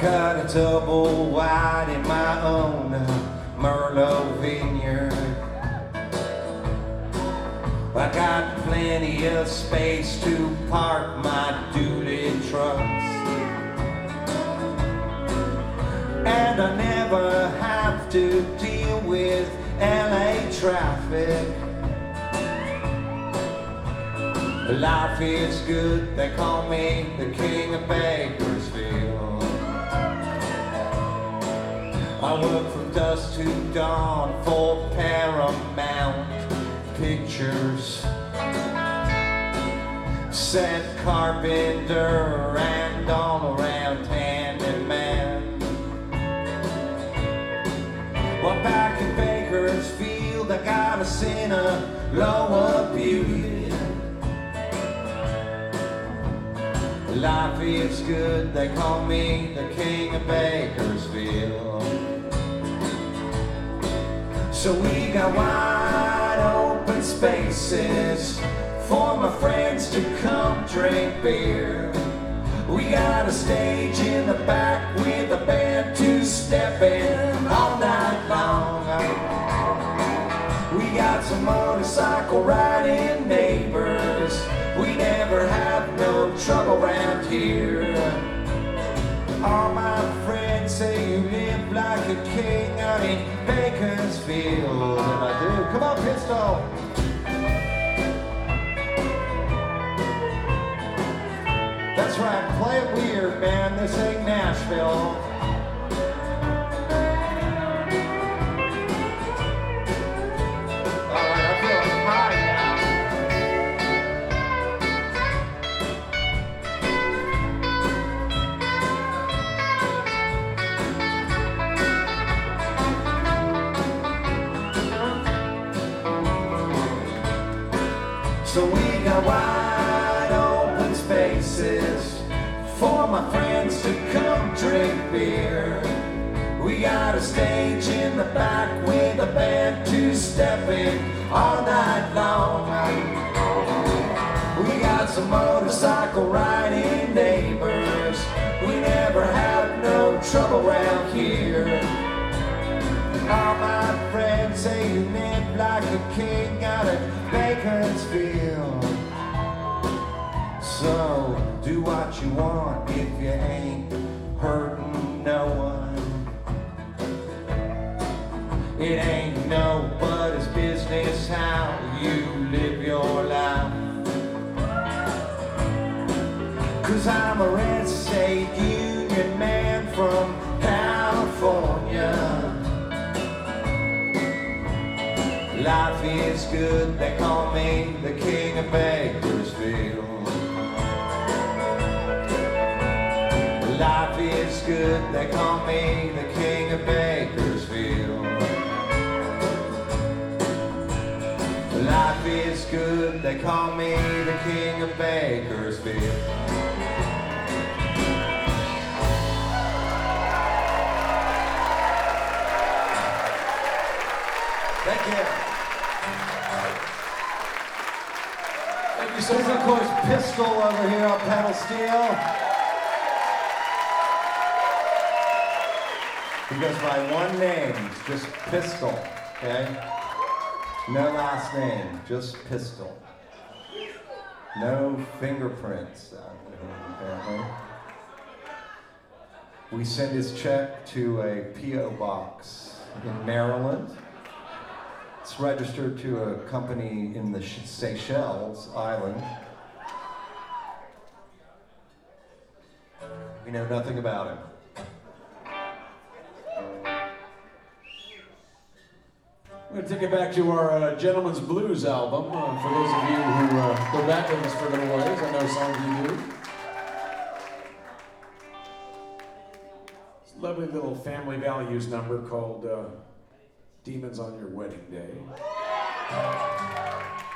got a double wide in my own Merlot vineyard. I got plenty of space to park my dually trucks, and I never have to deal with LA traffic. Life is good, they call me the king of Bakersfield. I work from dusk to dawn for Paramount Pictures. Set carpenter and all around handyman. Well, back in Bakersfield, I got a Sinaloa beauty. Life is good, they call me the king of Bakersfield. So we got wide open spaces for my friends to come drink beer. We got a stage in the back with a band to step in all night long. We got some motorcycle riding neighbors. We never have no trouble around here. All my friends say you live like a king out in Bakersfield. And I do. Come on, Pistol. That's right, play it weird, man. This ain't Nashville. So we got wide open spaces for my friends to come drink beer. We got a stage in the back with a band to step in all night long. We got some motorcycle riding neighbors. We never have no trouble around here. All my friends say you live like a king out of Bakersfield. So do what you want if you ain't hurting no one. It ain't nobody's business how you live your life. 'Cause I'm a red state union man from California. Life is good, they call me the king of Bakersfield. Life is good, they call me the king of Bakersfield. Life is good, they call me the king of Bakersfield. Thank you. Thank you so much. This is, of course, Pistol over here on pedal steel. He goes by one name, it's just Pistol, okay? No last name, just Pistol. No fingerprints out there, apparently. We send his check to a P.O. box in Maryland. It's registered to a company in the Seychelles Island. We know nothing about him. We're going to take it back to our Gentleman's Blues album. For those of you who go back with us for a little ways, I know some of you do. It's a lovely little family values number called Demons on Your Wedding Day.